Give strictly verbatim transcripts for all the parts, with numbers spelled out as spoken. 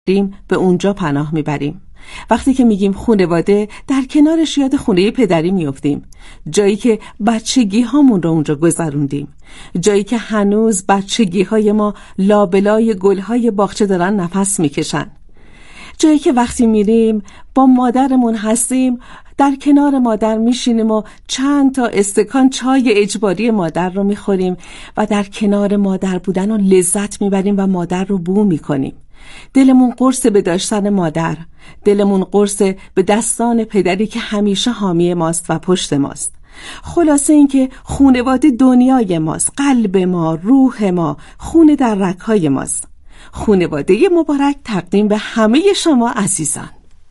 به اونجا پناه میبریم. وقتی که میگیم خانواده، در کنارش یاد خونه پدری میافتیم، جایی که بچگی هامون رو اونجا گذروندیم، جایی که هنوز بچگی های ما لابلای گلهای باغچه دارن نفس میکشن، جایی که وقتی میریم با مادرمون هستیم، در کنار مادر میشینیم و چند تا استکان چای اجباری مادر رو میخوریم و در کنار مادر بودن و لذت میبریم و مادر رو بو میکنیم. دلمون قرص به داشتن مادر، دلمون قرص به دستان پدری که همیشه حامی ماست و پشت ماست. خلاصه این که خانواده دنیای ماست، قلب ما، روح ما، خون در رگ‌های ماست. خانواده مبارک تقدیم به همه شما عزیزان.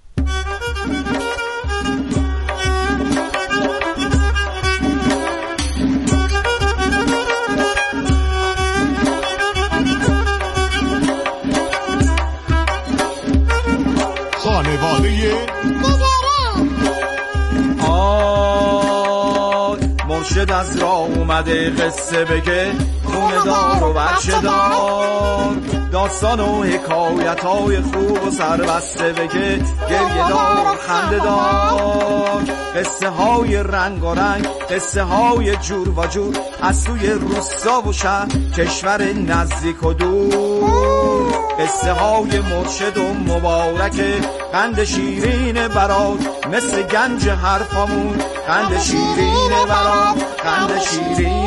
مرشد از راه اومده قصه بگه، خونه دار و بچه دار، داستان و حکایت های خوب و سربسته بگه، گریه دار خنده دار، قصه های رنگ و رنگ، قصه های جور و جور، از سوی روستا و شهر، کشور نزدیک و دور، قصه های مرشد و مبارکه، قند شیرین برات مثل گنج حرفامون، قند شیرین برات، قند شیرین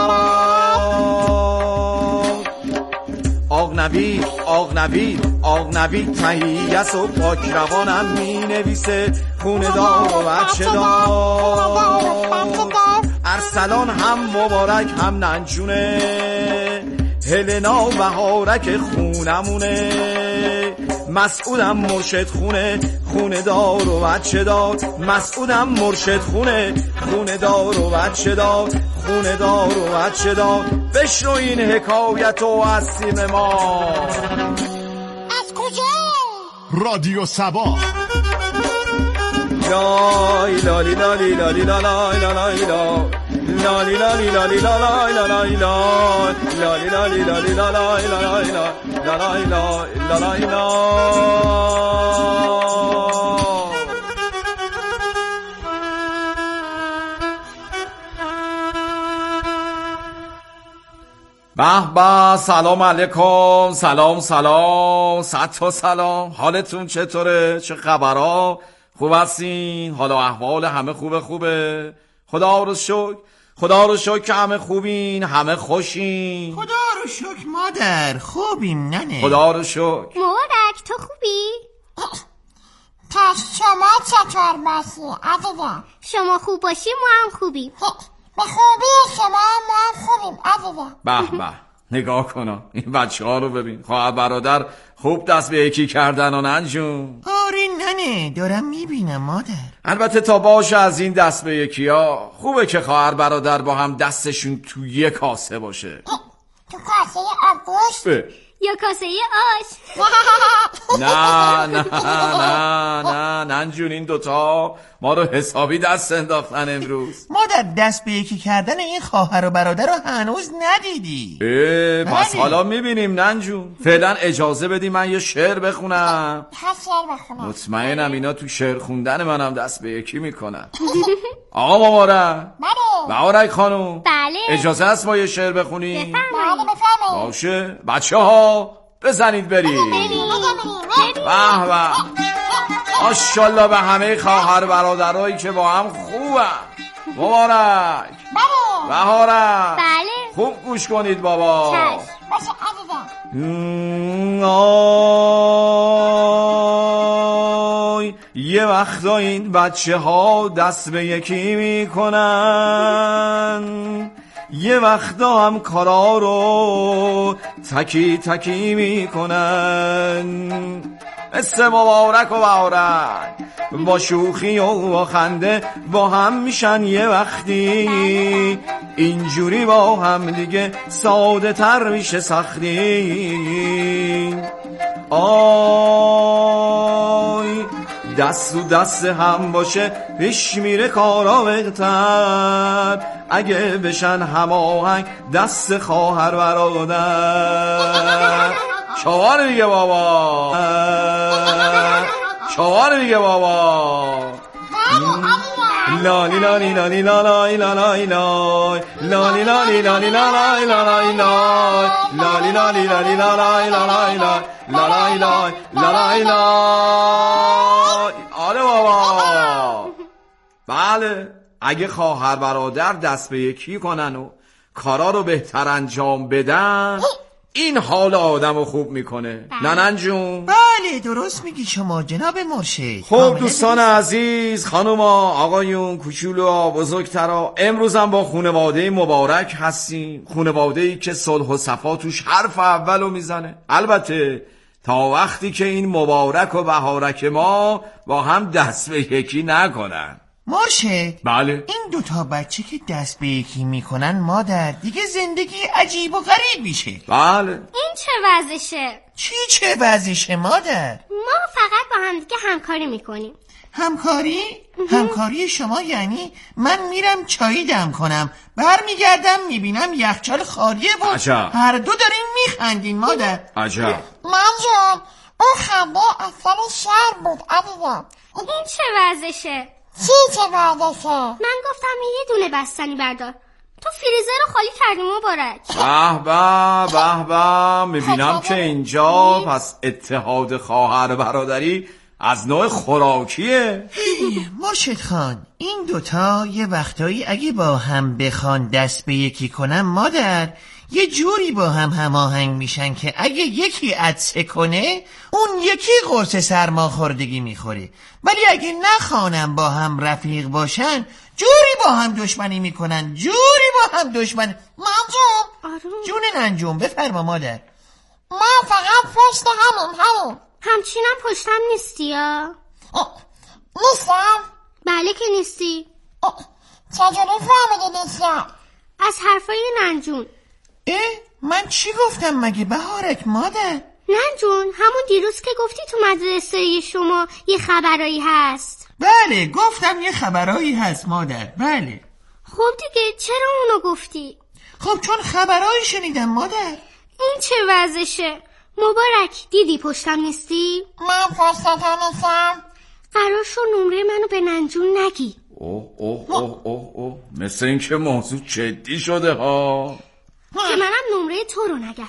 برات. آق نوید، آق نوید، آق نوید تهیه‌ست و پاک روانم می نویسه، خونه دار و بچه دار، ارسلان هم مبارک هم ننجونه، هلنا بهارک خونمونه، مسعودم مرشد خونه، خونه دار و بچه دار، مسعودم مرشد خونه، خونه دار و بچه دار، خونه دار و بچه دار. بشنو این حکایت و از سیم ما. از کجا؟ رادیو سبا. لای لالی لالی لالی لالای لالای لا لالی لالی لالی لالای لالای لا لالی لالی لالی لالای لالای لا لالای لا لالای لا. به به، سلام علیکم، سلام سلام، صد تا سلام. حالتون چطوره؟ چه خبرها؟ خوب هستین؟ حالا احوال همه خوبه خوبه؟ خدا رو شکر، خدا رو شکر که همه خوبین، همه خوشین. خدا رو شکر مادر، خوبیم ننه. خدا رو شکر. مبارک تو خوبی؟ پس شما چطور باشی عزیزم؟ شما خوب باشی ما هم خوبیم. به خوبی شما ما هم خوبیم عزیزم. به به، نگاه کن این بچه ها رو ببین، خواهر برادر خوب دست به یکی کردن و ننجون. آره ننه، دارم میبینم مادر. البته تا باشه از این دست به یکی ها، خوبه که خواهر برادر با هم دستشون تو یه کاسه باشه. تو کاسه آبگوشت یا کاسه آش؟ نه نه نه نه ننجون، این دوتا ما رو حسابی دست انداختن امروز. مادر دست به یکی کردن این خواهر و برادر رو هنوز ندیدی؟ اه پس حالا میبینیم ننجون. فعلا اجازه بدی من یه شعر بخونم. شعر بخونم. مطمئنم اینا تو شعر خوندن منم دست به یکی میکنن. آقا مبارک. بله. مبارک خانم. بله. اجازه هست ما یه شعر بخونیم؟ بله بفرمایید. باشه بچه ها بزنید بریم. به به، ماشاءالله به همه خواهر برادرایی که با هم خوبن. مبارک. بله. بهارک. بله. خوب گوش کنید بابا. باشه عزیزم. آی یه وقتا این بچه ها دست به یکی میکنن، یه وقتا هم کارا رو تکی تکی میکنن، مثل مبارک و بهارک با شوخی و خنده با هم میشن یه وقتی، اینجوری با هم دیگه ساده تر میشه سختی. آی دست و دست هم باشه پیش میره کارا بهتر، اگه بشن هماهنگ دست خواهر برادر. چهار دیگه بابا، چهار دیگه بابا. لالی لالی لالی لالای لالای لای لالی لالی لالی لالای لالای لای لالی لالی لالی لالای لالای لای لالای لای لالای لای. آره بابا. بله، اگه خواهر برادر دست به یکی کنن و کارا رو بهتر انجام بدن، این حال آدمو خوب میکنه. ننن جون؟ بله درست میگی شما جناب مرشد. خب دوستان عزیز، خانوما، آقایون، کوچولوها، بزرگترا، امروز هم با خانواده مبارک هستیم. خانواده‌ای که صلح و صفا توش حرف اولو میزنه. البته تا وقتی که این مبارک و بهارک ما با هم دست به یکی نکنن. مرشد، بله. این دوتا بچه که دست به یکی میکنن مادر، دیگه زندگی عجیب و غریب میشه. بله. این چه وضعشه؟ چی چه وضعشه مادر؟ ما فقط با هم دیگه همکاری میکنیم. همکاری؟ همکاری شما یعنی من میرم چایی دم کنم، برمیگردم میبینم یخچال خالیه بود. عجب. هر دو داریم میخندین مادر. عجب. من جان، اون خنده اصلا شر بود عزیزم. این چه وضعشه؟ چی چه وضعشه؟ من گفتم یه دونه بستنی بردار، تو فریزر رو خالی کردی مبارک. به به به به، میبینم که اینجا پس اتحاد خواهر برادری از نوع خوراکیه. مرشد خان، این دوتا یه وقتایی اگه با هم بخوان دست به یکی کنن مادر، یه جوری با هم هماهنگ میشن که اگه یکی عطسه کنه اون یکی قرص سرماخوردگی میخوره، ولی اگه نخوانم با هم رفیق باشن جوری با هم دشمنی میکنن، جوری با هم دشمنی. منجوم جون ننجوم بفرما مادر. ما فقط پشت همین همین همچینم پشتم نیستی یا؟ نیستم؟ بله که نیستی. چجوری فهمیدی نیستم؟ از حرفای ننجون. اه؟ من چی گفتم مگه بهارک مادر؟ ننجون، همون دیروز که گفتی تو مدرسه شما یه خبرایی هست. بله گفتم یه خبرایی هست مادر، بله. خب دیگه چرا اونو گفتی؟ خب چون خبرایی شنیدم مادر. این چه وضعشه؟ مبارک، دیدی پشتم نیستی؟ من پشتم نیستم. قرار شو نمره منو به ننجون نگی. اوه اوه اوه اوه اوه، مثل این که موضوع جدی شده ها. که منم نمره تو رو نگم.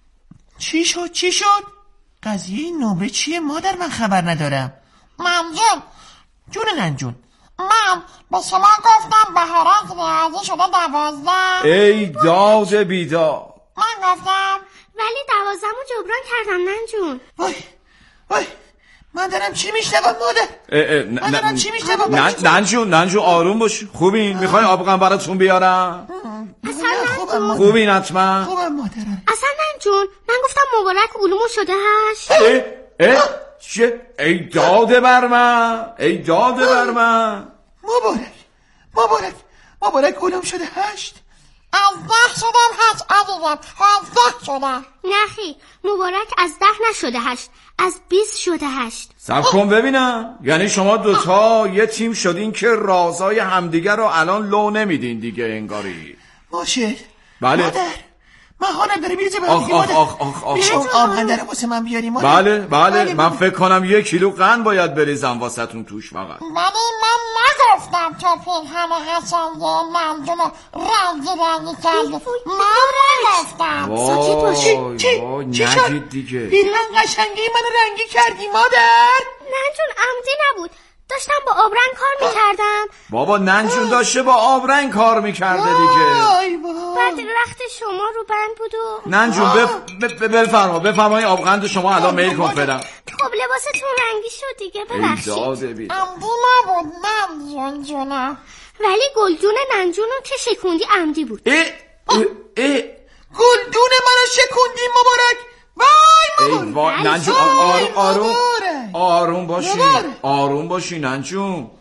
چی شد چی شد؟ قضیه این نمره چیه مادر؟ من خبر ندارم. ننجون جون ننجون، من به شما گفتم بهارک ریاضی شده دوازده. ای داد بیداد. من گفتم ولی دوازدهمو جبران کردم ننجون. وای وای، من دارم چی میشنوم مادر؟ من دارم چی میشنوم؟ ننجون ننجون آروم باش. خوبین؟ میخوای آبغن براتون بیارم؟ اصلا ننجون خوبین حتما؟ خوبم مادرم. اصلا ننجون، من گفتم مبارک علومو شده هشت. اه اه چه؟ ای داده بر من، ای داده بر من. مبارک مبارک مبارک علوم شده هشت. از ده شدم هشت عزیزم، از ده شدم. نخی، مبارک از ده نشده هشت، از بیست شده هشت. صبر کن ببینم، یعنی شما دوتا یه تیم شدین که رازای همدیگر رو الان لو نمیدین دیگه انگاری. باشه بله. مادر من حالم داره میرزه برای آخ آخ آخ آخ آخ شما آبغن داره واسه من بیاری مادر؟ بله بله، من فکر کنم یک کیلو قند باید بریزم واسه تون توش فقط. ولی من نگفتم تو پیرهن حسنیه ننجون رنگی رنگی کردی. من نگفتم. ساکت باش. چی وای چی شد؟ نگید دیگه. پیرهن قشنگی منو رنگی کردی مادر؟ ننجون عمدی نبود، داشتم با آبرنگ کار میکردم. بابا ننجون داشته با آبرنگ کار میکرده دیگه. وای وای. بعد رخت شما رو بند بود و ننجون بف... ب... ب... بفرما بفرما این آبغند شما الان میل کن فعلا. خب لباستون رنگی شد دیگه، ببخشید. عمدی نبود ننجون جونم. ولی گلدون ننجون رو که شکوندی عمدی بود. ای ای ای گلدون منو شکوندی مبارک. وای ای مبارک. وای ننجون آروم آروم آروم باشی آروم باشی ننجون.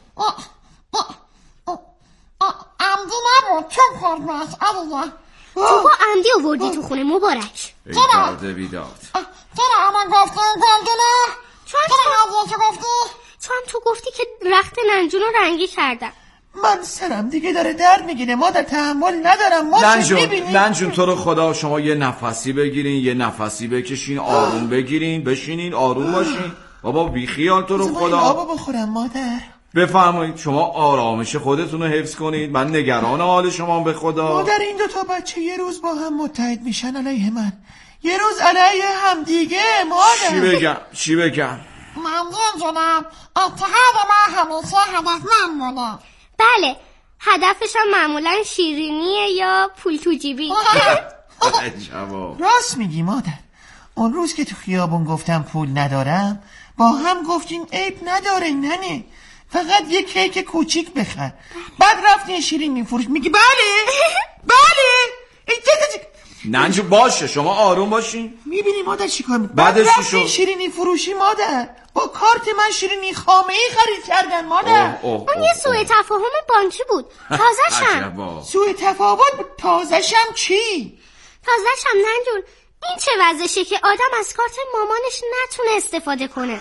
عمدی نبود، چون پرمش علیه. تو با عمدی آوردی تو خونه مبارک. ای داد بیداد. چرا اما گفتی این گلدونه؟ چون چرا علیه که گفتی؟ چون تو گفتی که رخت ننجون رو رنگی کردم. من سرم دیگه داره درد میگیره مادر، تحمل ندارم. ما چه میبینیم؟ ننجون تو رو خدا شما یه نفسی بگیرین، یه نفسی بکشین، آروم بگیرین، بشینین آروم باشین. بابا بی خیال تو رو خدا. آب بخورم مادر. بفرمایید شما آرامش خودتون رو حفظ کنید، من نگران حال شما به خدا. مادر این دو تا بچه یه روز با هم متحد میشن علیه من، یه روز علیه هم دیگه مادر. چی بگم چی بگم ننجون جونم اتحاد ما همیشه هدفمند بوده. بله هدفش هم معمولا شیرینیه یا پول تو جیبی. راست میگی مادر. اون روز که تو خیابون گفتم پول ندارم با هم گفتیم عیب نداره ننه، فقط یه کیک کوچیک بخر. بعد رفتین شیرینی فروش میگی بله بله. ننجو باشه شما آروم باشین. میبینی مادر چیکار میکنه؟ بعدش بعد رفتین شیرینی فروشی مادر، با کارت من شیرینی خامه ای خرید کردن مادر. اوه اوه اون یه سوء تفاهم بانکی بود. تازه‌شم سوء تفاهم بود. تازه‌شم چی؟ تازه‌شم ننجون این چه وضعشه که آدم از کارت مامانش نتونه استفاده کنه.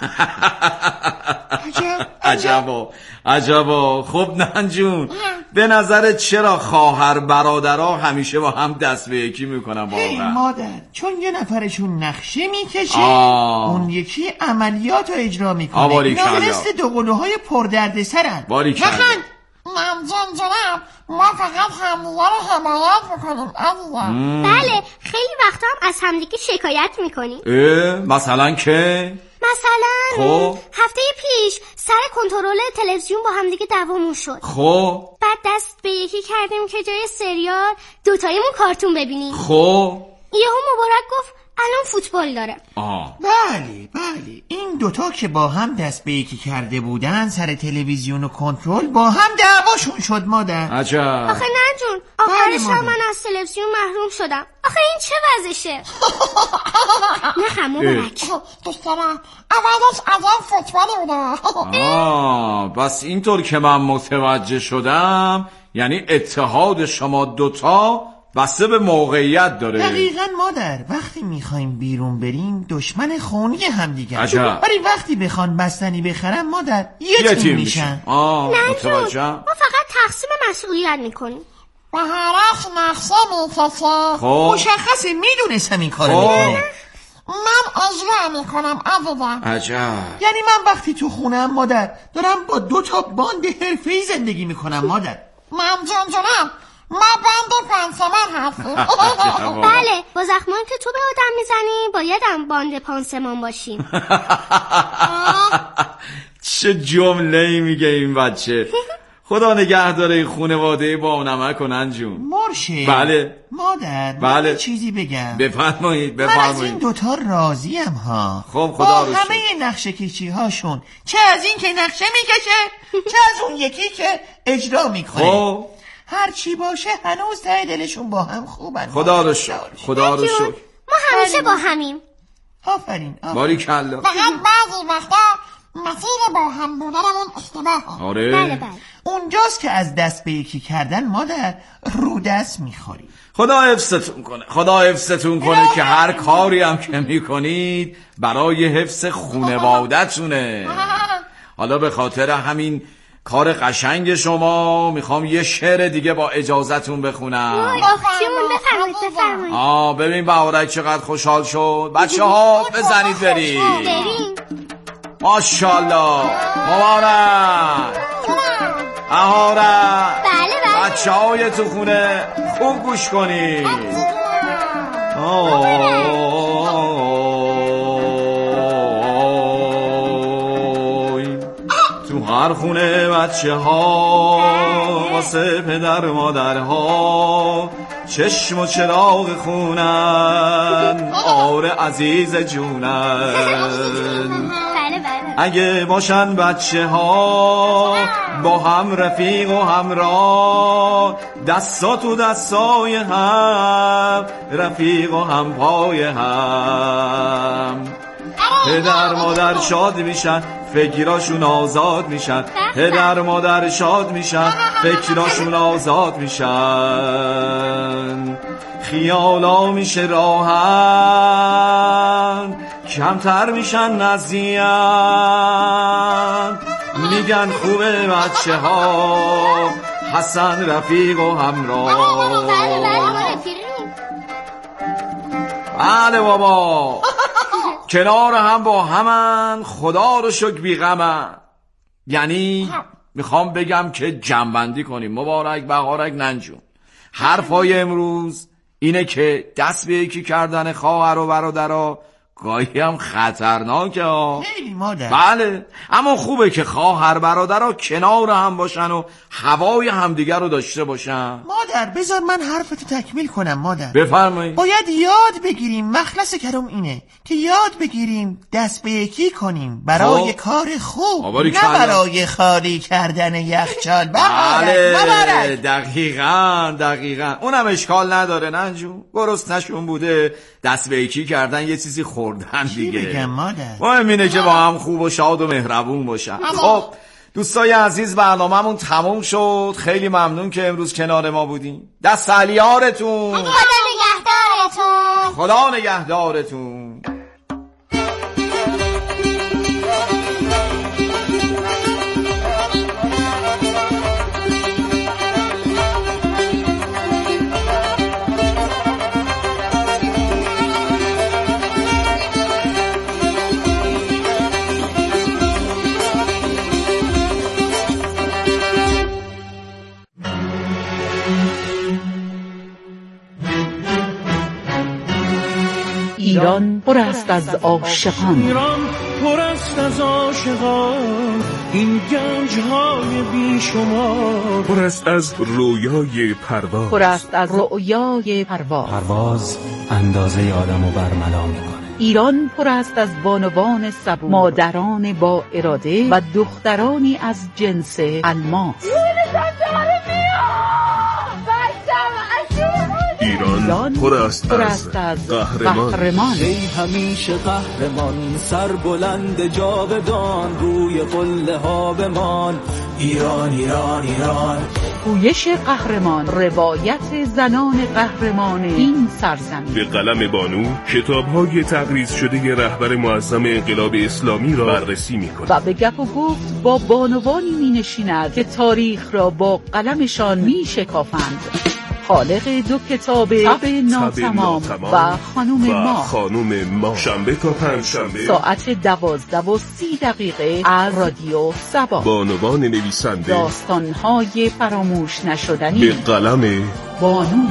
عجب عجبا عجبا. خب ننجون به نظرت چرا خواهر برادرها همیشه با هم دست به یکی میکنن واقعا؟ مادر چون یه نفرشون نقشه میکشه اون یکی عملیات رو اجرا میکنه. اینا مثل دوقلوهای پردردسرن. نخند ننجون جونم ما فقط همدیگه رو حمایت میکنیم عزیزم. بله خیلی وقتا هم از همدیگه شکایت میکنیم. مثلا که مثلا خب هفته پیش سر کنترل تلویزیون با همدیگه دعوامون شد. خب بعد دست به یکی کردیم که جای سریال دوتاییمون کارتون ببینیم. خب یهو مبارک گفت الان فوتبال داره. آه. بله بله این دوتا که با هم دست به یکی کرده بودن سر تلویزیون و کنترل با هم دعواشون شد مادر. عجب. آخه ننجون آخرش هم من از تلویزیون محروم شدم. آخه این چه وضعشه؟ نه مبارک دوست دارم اولش عجب فوتبالی بوده. آه بس اینطور که من متوجه شدم یعنی اتحاد شما دوتا بسته به موقعیت داره. دقیقاً مادر وقتی میخوایم بیرون بریم دشمن خونی هم دیگه، ولی وقتی بخوان بستنی بخرن مادر یه, یه تیم میشن. آه متوجه. ما فقط تقسیم مسئولیت میکنیم. بهارش نقشه میکشه. خب مشخصه میدونستم این کارو میکنه. من اجرا میکنم عزیزم. عجب. یعنی من وقتی تو خونم مادر دارم با دو تا باند حرفه‌ای زندگی میکنم مادر. من جون جونم ما باند پانسمان هستیم. بله با زخمان که تو به آدم میزنی باید هم باند پانسمان باشیم. چه جمله‌ای میگه این بچه. خدا نگه داره این خانواده با نمک و ننجون. مرشد. بله مادر بله. چیزی بگم. بفرمایید بفرمایید. من از این دوتا راضیم ها. خب خدا رو شکر. همه نقشه کشی هاشون، چه از این که نقشه میکشه چه از اون یکی که اجرا میکنه. خب هر چی باشه هنوز ته دلشون با هم خوبن. خدا رو شکر خدا رو شکر. ما همیشه با همیم. آفرین. باریکلا. فقط بعضی وقتا مسیر با هم بودنمون اشتباهه. آره بله بله. اونجاست که از دست به یکی کردن مادر رو دست میخوری. خدا حفظتون کنه خدا حفظتون کنه که هر کاری هم که میکنید برای حفظ خونوادتونه. حالا به خاطر همین کار قشنگ شما میخوام یه شعر دیگه با اجازتون بخونم. آخیمون بفرمایید بفرمایید. آه ببین بهارک چقدر خوشحال شد. بچه ها بزنید برید. بریم. ماشاءالله مبارک اهارک. بله بله. بچه های تو خونه خوب گوش کنید. تو هر خونه بچه ها واسه پدر مادرها چشم و چراغ خونن. آره عزیز جونن. اگه باشن بچه ها با هم رفیق و همراه، دستا تو دستای هم رفیق و هم پای هم. پدر مادر شاد میشن فکراشون آزاد میشن. پدر مادر شاد میشن فکراشون آزاد میشن. خیالا میشه راحت کمتر میشن نزدیک. میگن خوبه بچه ها، حسن رفیق و همراه. بله بابا، کنار هم با همن، خدا رو شکر بی غمن. یعنی میخوام بگم که جنبندی کنیم. مبارک بهارک ننجون. حرفای امروز اینه که دست به یکی کردن خواهر و برادرها گاهی هم خطرناکه ها. خیلی مادر. بله، اما خوبه که خواهر برادرها کنار هم باشن و هوای همدیگر رو داشته باشن. مادر بذار من حرفتو تکمیل کنم مادر. بفرمایید. باید یاد بگیریم، مخلص کلام اینه که یاد بگیریم دست به یکی کنیم برای خب. کار خوب، نه کلا. برای خالی کردن یخچال. بله دقیقاً دقیقاً اونم اشکال نداره ننجون. گرسنه‌شون بوده دست به یکی کردن یه چیزی خوردن دیگه. بگم مادر؟ مهم اینه که با هم خوب و شاد و مهربون باشن. خب دوستای عزیز، برنامه‌مون تموم شد. خیلی ممنون که امروز کنار ما بودین. دست علیارتون. خدا نگهدارتون. خدا نگهدارتون. ایران پر است از عاشقان. ایران پر است از عاشقان، این گنج‌های بیشمار. پر است از رویای پرواز. پر است از رویای پرواز. پرواز اندازه آدمو برملا میکنه. ایران پر است از بانوان صبور، مادران با اراده و دخترانی از جنس الماس. ایران پر است از قهرمان. ای همیشه قهرمان، سر بلند جاودان، روی قله ها بمان. ایران ایران ایران. گویش قهرمان، روایت زنان قهرمان این سرزمین. به قلم بانو کتاب‌های تقریض شده رهبر معظم انقلاب اسلامی را بررسی می‌کند و به گپ و گفت با بانوانی می‌نشیند که تاریخ را با قلمشان می‌شکافند. خالق دو کتاب تب ناتمام و خانوم ما. خانوم ما شنبه تا پنج شنبه ساعت دوازده و سی دقیقه از رادیو سبا. بانوان نویسنده، داستان‌های فراموش نشدنی به قلم بانو.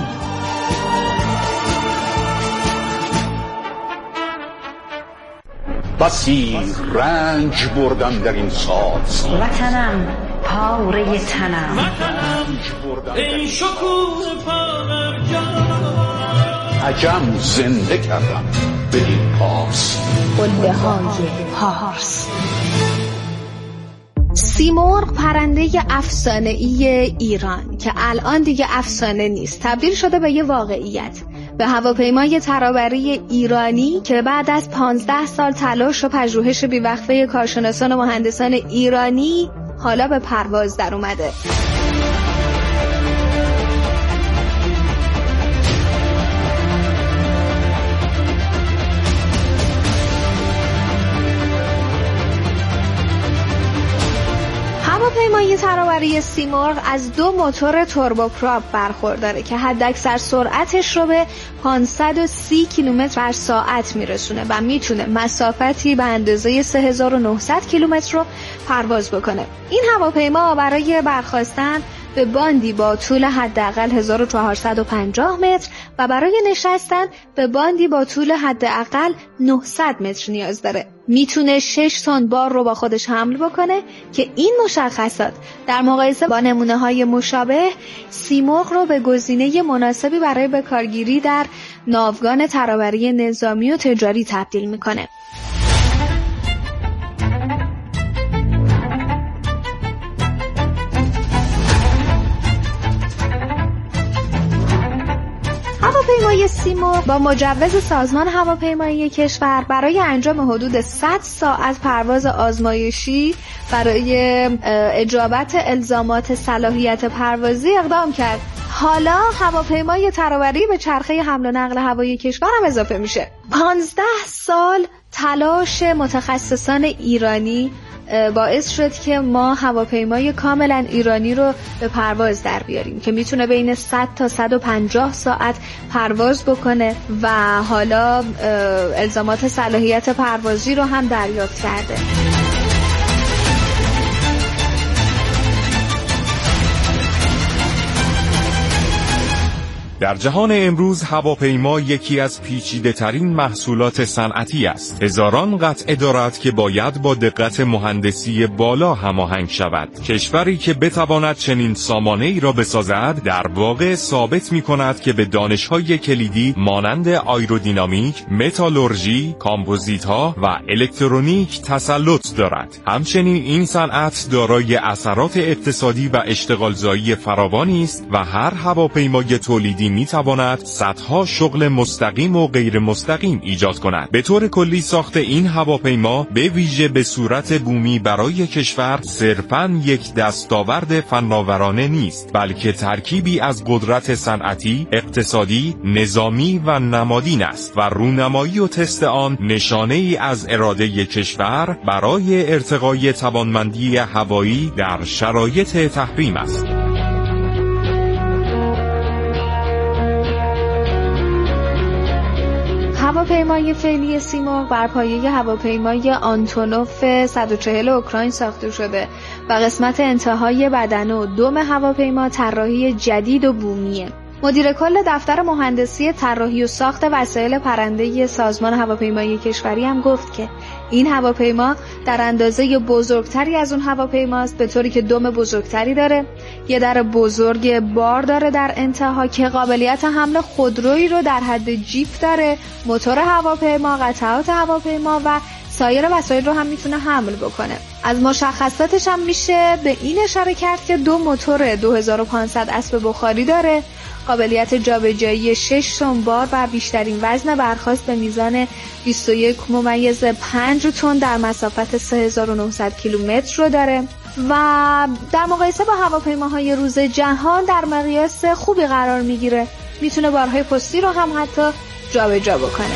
بسی رنج بردم در این ساز، وطنم پاره تنم، ای شکوه پرجان. عجم زنده کردم بدین پاس، قله های پارس. سیمرغ پرنده افسانه‌ای ایران که الان دیگه افسانه نیست، تبدیل شده به یه واقعیت. به هواپیمای ترابری ایرانی که بعد از پانزده سال تلاش و پژوهش بیوقفه کارشناسان و مهندسان ایرانی حالا به پرواز در اومده. هواپیمای ترابری سیمرغ از دو موتور توربوپراپ برخورداره که حداکثر سرعتش رو به پانصد و سی کیلومتر بر ساعت میرسونه و میتونه مسافتی به اندازه سه هزار و نهصد کیلومتر رو پرواز بکنه. این هواپیما برای برخاستن به باندی با طول حداقل هزار و چهارصد و پنجاه متر و برای نشستن به باندی با طول حداقل نهصد متر نیاز داره. میتونه شش تن بار رو با خودش حمل بکنه که این مشخصات در مقایسه با نمونه‌های مشابه سیمرغ رو به گزینه مناسبی برای بکارگیری در ناوگان ترابری نظامی و تجاری تبدیل میکنه. هواپیمای سیمرغ با مجوز سازمان هواپیمایی کشور برای انجام حدود صد ساعت پرواز آزمایشی برای اجابت الزامات صلاحیت پروازی اقدام کرد. حالا هواپیمای ترابری به چرخه حمل و نقل هوایی کشور هم اضافه میشه. پانزده سال تلاش متخصصان ایرانی باعث شد که ما هواپیمای کاملا ایرانی رو به پرواز در بیاریم که میتونه بین صد تا صد و پنجاه ساعت پرواز بکنه و حالا الزامات صلاحیت پروازی رو هم دریافت کرده. در جهان امروز هواپیما یکی از پیچیده‌ترین محصولات صنعتی است. هزاران قطعه دارد که باید با دقت مهندسی بالا هماهنگ شود. کشوری که بتواند چنین سامانه‌ای را بسازد، در واقع ثابت می‌کند که به دانش‌های کلیدی مانند آیرودینامیک، متالورژی، کامپوزیت‌ها و الکترونیک تسلط دارد. همچنین این صنعت دارای اثرات اقتصادی و اشتغالزایی فراوانی است و هر هواپیمای تولیدی میتواند صدها شغل مستقیم و غیر مستقیم ایجاد کند. به طور کلی ساخت این هواپیما به ویژه به صورت بومی برای کشور صرفاً یک دستاورد فناورانه نیست، بلکه ترکیبی از قدرت صنعتی، اقتصادی، نظامی و نمادین است و رونمایی و تست آن نشانه‌ای از اراده کشور برای ارتقای توانمندی هوایی در شرایط تحریم است. هواپیمای فعلی سیمرغ بر پایه هواپیمای آنتونوف صد و چهل اوکراین ساخته شده و قسمت انتهای بدنه و دم هواپیما طراحی جدید و بومیه. مدیر کل دفتر مهندسی طراحی و ساخت وسایل پرنده سازمان هواپیمایی کشوری هم گفت که این هواپیما در اندازه بزرگتری از اون هواپیماست، به طوری که دم بزرگتری داره، یه در بزرگ بار داره در انتها که قابلیت حمل خودرویی رو در حد جیپ داره، موتور هواپیما، قطعات هواپیما و سایر وسایل رو هم میتونه حمل بکنه. از مشخصاتش هم میشه به این اشاره کرد که دو موتور دو هزار و پانصد اسب بخاری داره، قابلیت جابجایی شش تن بار و بیشترین وزن برخاست به میزان بیست و یک ممیز پنج تن در مسافت سه هزار و نهصد کیلومتر رو داره و در مقایسه با هواپیماهای روز جهان در مقیاس خوبی قرار میگیره. میتونه بارهای پستی رو هم حتی جابجا بکنه.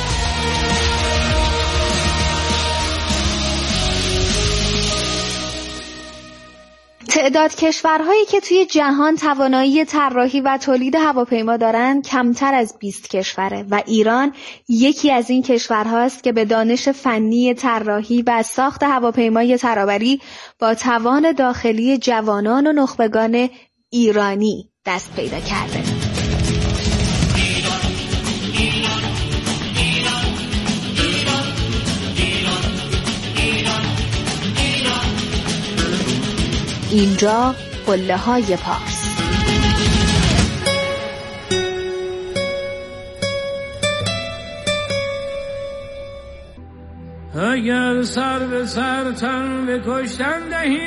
تعداد کشورهایی که توی جهان توانایی طراحی و تولید هواپیما دارن کمتر از بیست کشوره و ایران یکی از این کشورهاست که به دانش فنی طراحی و ساخت هواپیمای ترابری با توان داخلی جوانان و نخبگان ایرانی دست پیدا کرده. اینجا قله های پارس. اگر سر به سر تن به کشتن دهی،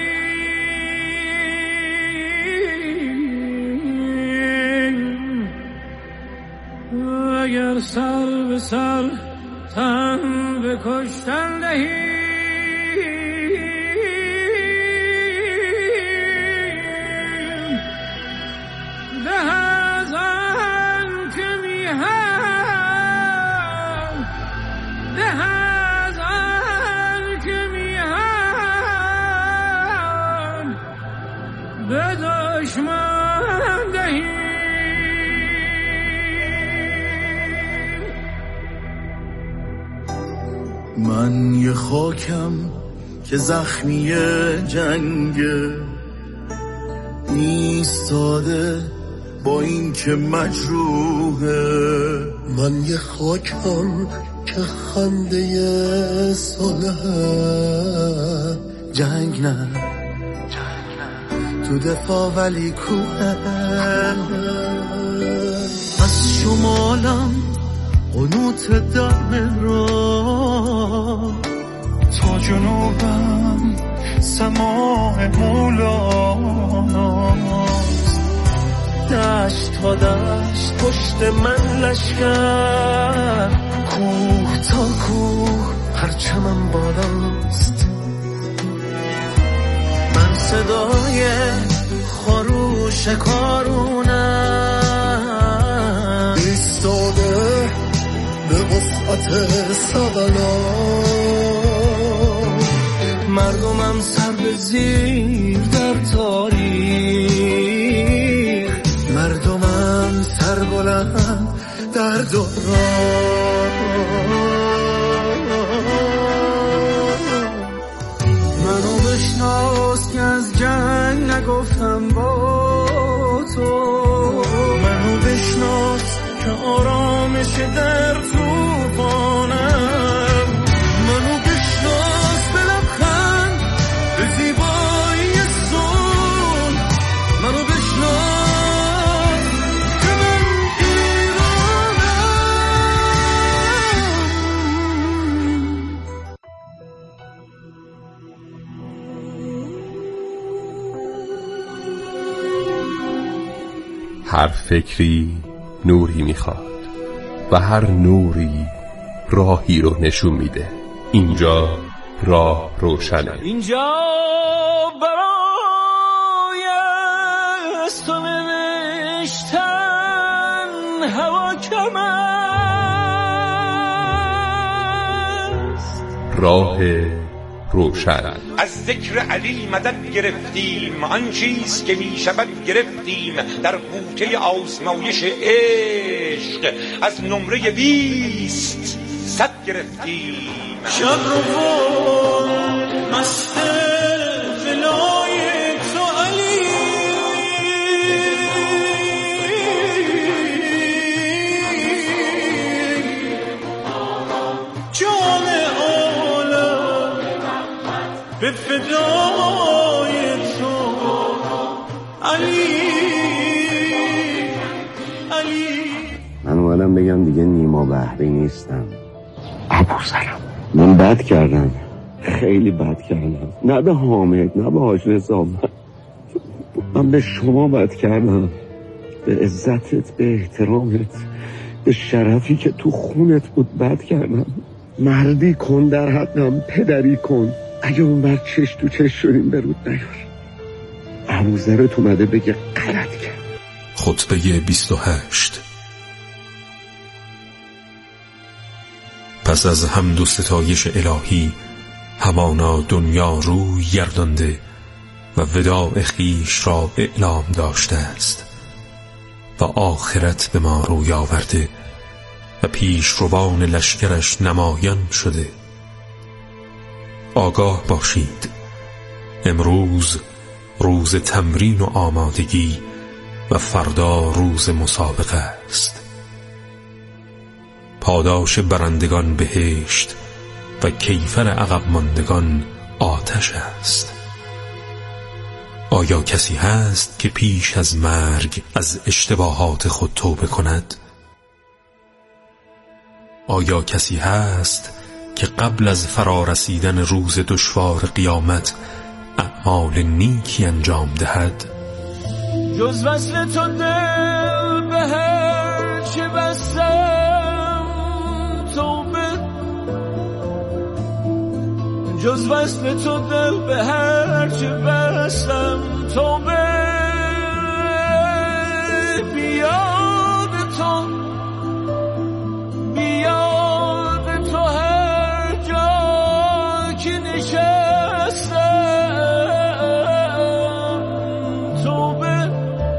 اگر سر به سر تن به کشتن دهی، من یه خاکم که زخمی جنگه، ایستاده با این که مجروحه. من یه خاکم که خنده صلح، جنگ نه تو دفاع ولی کوه. از شمالم قنوت در را، تا جنوبم سماع مولاست. دشت تا دشت پشت من لشکر، کوه تا کوه پرچمم بالاست. من صدای خروش کارونم، ایستاده به وسعت سبلا. مردمم سر به زیر در تاریخ، مردمم سر بلند در دوران. منو بشناس که از جنگ نگفتم با تو، منو بشناس که آرامش در توفانم، منو بشناس به لبخند به زیبایی صلح، منو بشناس که من هر فکری نوری میخواد و هر نوری راهی رو نشون میده. اینجا راه روشنه. اینجا برای از تو نوشتن هوا کم است. راه روشن. از ذکر علی مدد گرفتیم، آن چیز که می شود گرفتیم، در بوته آزمایش عشق از نمره بیست صد گرفتیم. شب رو مست فلای تو علی، جان عالم به فدای تو علی علی. من اومدم بگم دیگه نیما بحری نیستم. ابوسلام من بد کردم، خیلی بد کردم، نه به حامد نه به حاج رضا، من به شما بد کردم، به عزتت، به احترامت، به شرفی که تو خونت بود بد کردم. مردی کن در حقم، پدری کن. اگه اون بر چش تو چش شدیم به رود نیار. ابوذرت اومده بگه غلط کرد. خطبه بیست و هشت. پس از حمد و ستایش الهی همانا دنیا روی گردانده و وداع خویش را اعلام داشته است و آخرت به ما روی آورده و پیشروان لشکرش نمایان شده. آگاه باشید، امروز روز تمرین و آمادگی و فردا روز مسابقه است. پاداش برندگان بهشت و کیفر عقب ماندگان آتش است. آیا کسی هست که پیش از مرگ از اشتباهات خود توبه کند؟ آیا کسی هست که قبل از فرارسیدن روز دشوار قیامت اعمال نیکی انجام دهد؟ جز وصل تو دل به هر چه بستم توبه، جز وصل تو دل به هر چه بستم توبه، بیاد تو بیاد تو هر جا که نشستم توبه.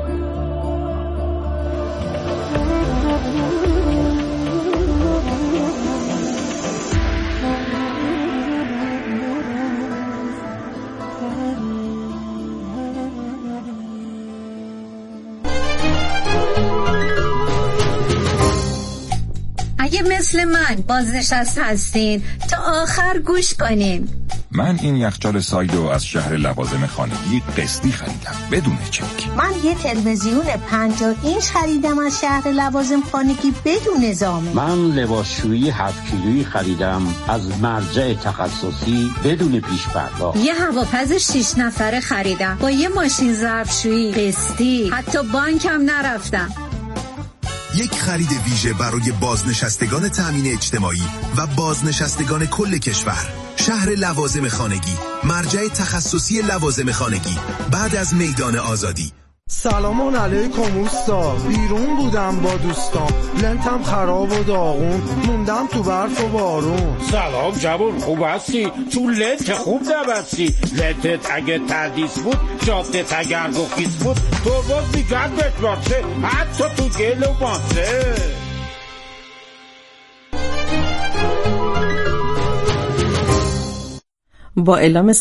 اگه مثل من بازنشست هستین تا آخر گوش کنین. من این یخچال سایدو از شهر لوازم خانگی قسطی خریدم بدون چک. من یه تلویزیون پنجاه اینچ خریدم از شهر لوازم خانگی بدون زامن. من لباسشویی هفت کیلویی خریدم از مرجع تخصصی بدون پیش پرداخت. یه هواپز شش نفره خریدم با یه ماشین ظرفشویی قسطی، حتی بانکم نرفتم. یک خرید ویژه برای بازنشستگان تامین اجتماعی و بازنشستگان کل کشور. شهر لوازم خانگی، مرجع تخصصی لوازم خانگی، بعد از میدان آزادی. سلام علیکم اوستا، بیرون بودم با دوستام، لنتم خراب و داغون، موندم تو برف و بارون. سلام جوون، خوب هستی؟ تو لنت خوب نبستی، لنتت اگه تردیس بود، جادت اگر گفیز بود، تو باز میگرد بتواسه، حتی تو گل و ماسه. با اعلام